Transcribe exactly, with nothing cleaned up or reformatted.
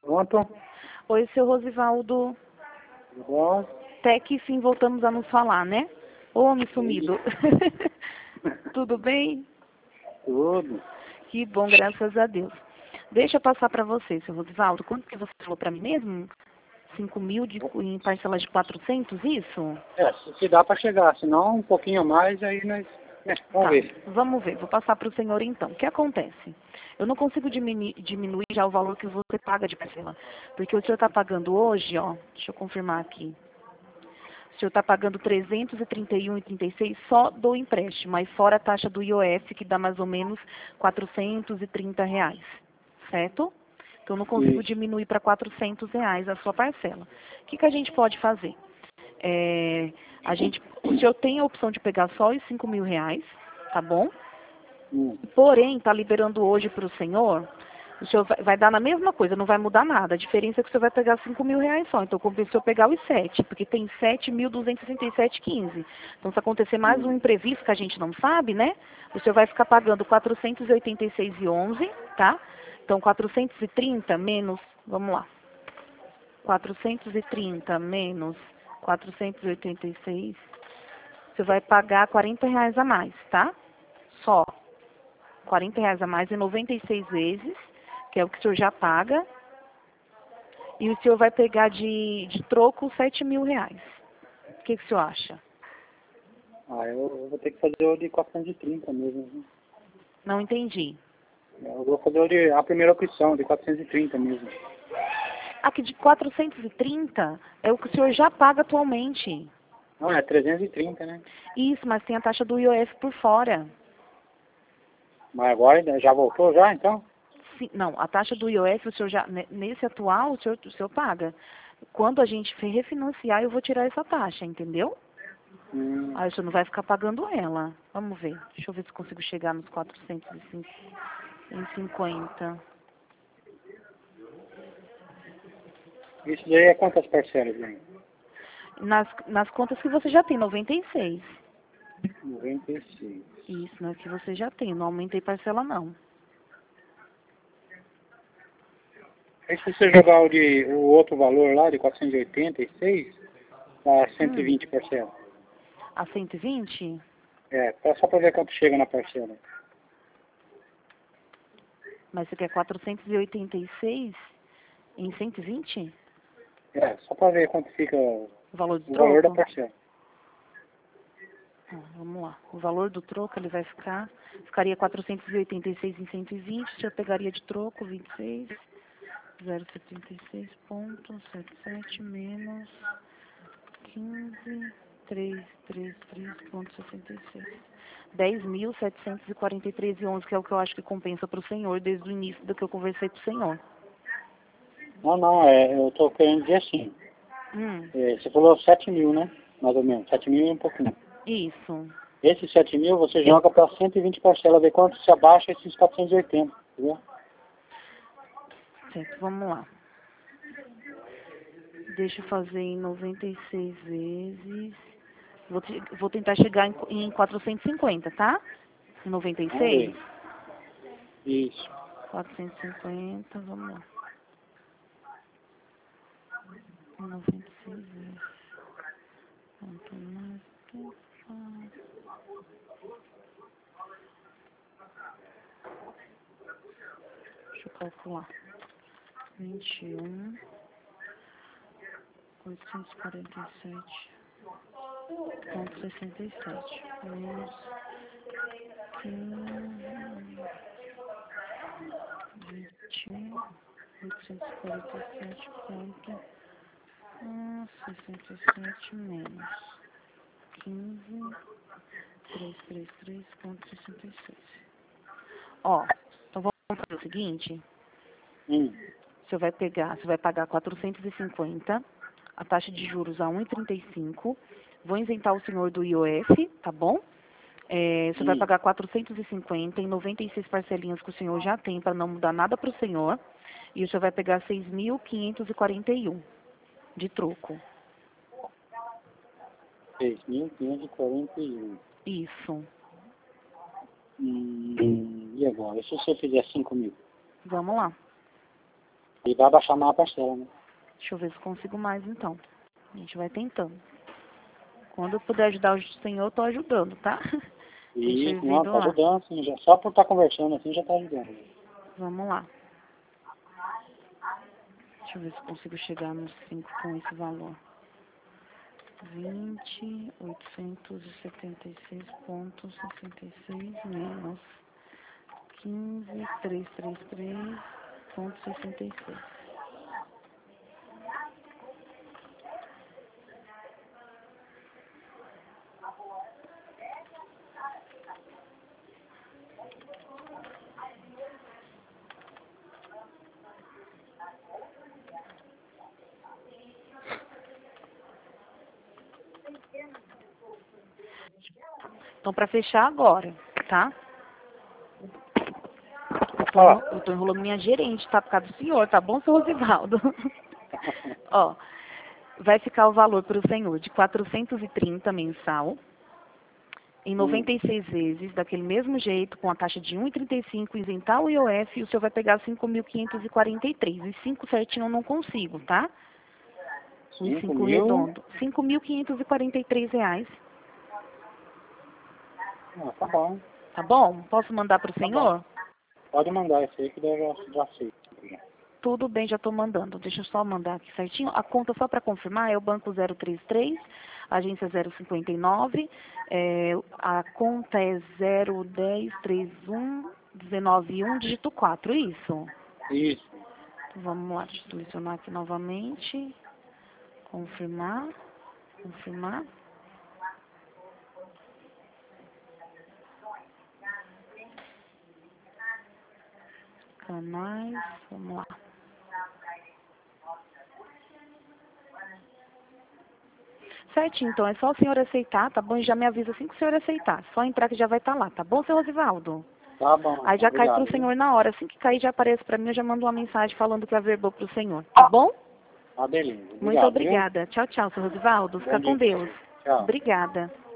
Pronto? Oi, seu Rosivaldo. Tudo bom? Até que sim voltamos a nos falar, né? Ô, homem sumido. Tudo bem? Tudo. Que bom, graças a Deus. Deixa eu passar para você, seu Rosivaldo. Quanto que você falou para mim mesmo? cinco mil de, em parcelas de quatrocentos, isso? É, se, se dá para chegar, senão um pouquinho a mais, aí nós... É, vamos Tá, ver. vamos ver. Vou passar para o senhor então. O que acontece? Eu não consigo diminu diminuir já o valor que você paga de parcela. Porque o senhor está pagando hoje, ó, deixa eu confirmar aqui. O senhor está pagando trezentos e trinta e um reais e trinta e seis centavos só do empréstimo, mas fora a taxa do I O F, que dá mais ou menos quatrocentos e trinta reais, certo? Então, eu não consigo Isso. diminuir para quatrocentos reais a sua parcela. O que, que a gente pode fazer? É, a gente, o senhor tem a opção de pegar só os cinco mil reais, tá bom? Hum. Porém, está liberando hoje para o senhor, o senhor vai, vai dar na mesma coisa, não vai mudar nada. A diferença é que o senhor vai pegar cinco mil reais só. Então, compensa o senhor pegar os sete, porque tem sete mil duzentos e sessenta e sete reais e quinze centavos. Então, se acontecer mais um Hum. imprevisto que a gente não sabe, né? O senhor vai ficar pagando quatrocentos e oitenta e seis reais e onze centavos, tá? Então, quatrocentos e trinta menos, vamos lá. quatrocentos e trinta menos quatrocentos e oitenta e seis, você vai pagar quarenta reais a mais, tá? Só. quarenta reais a mais em noventa e seis vezes, que é o que o senhor já paga. E o senhor vai pegar de, de troco sete mil reais. O que, que o senhor acha? Ah, eu, eu vou ter que fazer o de quatrocentos e trinta mesmo. Né? Não entendi. Eu vou fazer o de, a primeira opção, de quatrocentos e trinta mesmo. Aqui de quatrocentos e trinta é o que o senhor já paga atualmente. Não, é trezentos e trinta, né? Isso, mas tem a taxa do I O F por fora. Mas agora já voltou já, então? Sim, não, a taxa do I O F, o senhor já, ne- nesse atual, o senhor, o senhor paga. Quando a gente refinanciar, eu vou tirar essa taxa, entendeu? Hum. Aí o senhor não vai ficar pagando ela. Vamos ver. Deixa eu ver se consigo chegar nos quatrocentos e cinquenta. Isso daí é quantas parcelas, né? Nas, nas contas que você já tem, noventa e seis. noventa e seis. Isso, né, que você já tem. Não aumentei parcela, não. Aí se você jogar o, de, o outro valor lá, de quatrocentos e oitenta e seis, dá cento e vinte Hum, parcelas. a cento e vinte? É, tá só para ver quanto chega na parcela. Mas você quer quatrocentos e oitenta e seis em cento e vinte? É, só para ver quanto fica o O valor do valor da troco? parcela. Ah, vamos lá. O valor do troco, ele vai ficar... Ficaria quatrocentos e oitenta e seis em cento e vinte. O senhor pegaria de troco vinte e seis. zero vírgula setenta e seis ponto setenta e sete menos quinze, trezentos e trinta e três ponto sessenta e seis. dez mil setecentos e quarenta e três reais e onze, que é o que eu acho que compensa para o senhor desde o início do que eu conversei com o senhor. Não, não, é, eu tô querendo dizer assim. Hum, É, você falou sete mil, né? Mais ou menos. sete mil e um pouquinho. isso. Esses sete mil você joga para cento e vinte parcelas, ver quanto se abaixa esses quatrocentos e oitenta, entendeu? Certo, vamos lá. Deixa eu fazer em noventa e seis vezes. Vou, te- vou tentar chegar em, em quatrocentos e cinquenta, tá? Em noventa e Vamos seis? ver. Isso. quatrocentos e cinquenta, vamos lá. Em noventa e seis vezes. Quanto mais tu faz. Deixa eu calcular. vinte e um, oitocentos e quarenta e sete ponto sessenta e sete. Menos quinze, vinte e um, oitocentos e quarenta e sete ponto sessenta e sete menos quinze, trezentos e trinta e três ponto sessenta e seis. Ó, então vamos fazer o seguinte. Hum. Você vai pegar, você vai pagar quatrocentos e cinquenta, a taxa de juros a um vírgula trinta e cinco. Vou isentar o senhor do I O F, tá bom? É, você vai Hum. pagar quatrocentos e cinquenta em noventa e seis parcelinhas que o senhor já tem para não mudar nada para o senhor. E o senhor vai pegar seis mil quinhentos e quarenta e um de troco. seis mil quinhentos e quarenta e um. Isso. Hum. E agora? E se você fizer cinco mil? Vamos lá. E vai baixar mais a parcela, né? Deixa eu ver se consigo mais, então. A gente vai tentando. Quando eu puder ajudar o senhor, eu tô ajudando, tá? E Deixa eu não, ver tá lá. ajudando, assim, já, só por estar conversando assim já tá ajudando. Vamos lá. Deixa eu ver se consigo chegar nos cinco com esse valor. vinte, oitocentos e setenta e seis ponto sessenta e seis menos quinze, trezentos e trinta e três ponto sessenta e seis. Então, para fechar agora, tá? Eu tô, Ó. eu tô enrolando minha gerente, tá? Por causa do senhor, tá bom, seu Rosivaldo? Ó, vai ficar o valor para o senhor de quatrocentos e trinta mensal, em noventa e seis vezes, daquele mesmo jeito, com a taxa de um vírgula trinta e cinco, isentar o I O F, e o senhor vai pegar cinco mil quinhentos e quarenta e três. Os cinco certinho eu não consigo, tá? Os cinco cinco mil? redondo. cinco mil quinhentos e quarenta e três reais. Ah, tá bom. Tá bom? Posso mandar para o Tá senhor? bom. Pode mandar esse aí que daí eu já, já sei. Tudo bem, já estou mandando. Deixa eu só mandar aqui certinho. A conta, só para confirmar, é o banco zero trinta e três, agência zero cinquenta e nove. É, a conta é zero dez trinta e um dezenove um, dígito quatro, isso? Isso. Então, vamos lá, deixa eu selecionar aqui novamente. Confirmar. Confirmar. Canais, vamos lá. Certinho, então é só o senhor aceitar, tá bom? E já me avisa assim que o senhor aceitar. Só entrar que já vai estar lá, tá bom, seu Rosivaldo? Tá bom. Aí já cai Obrigado, pro viu? senhor na hora. Assim que cair, já aparece pra mim, eu já mando uma mensagem falando que averbou pro senhor, tá bom? Tá, beleza. Muito Obrigado, viu? obrigada. Tchau, tchau, seu Rosivaldo. Bom Fica dia com pra Deus. você. Tchau. Obrigada.